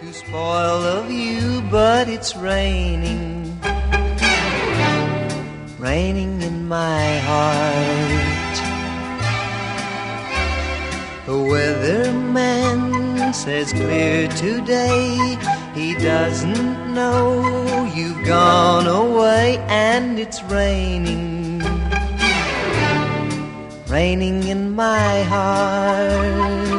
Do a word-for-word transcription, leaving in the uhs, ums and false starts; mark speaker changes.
Speaker 1: to spoil of you, but it's raining, raining in my heart. The weatherman says clear today. He doesn't know you've gone away, and it's raining, raining in my heart.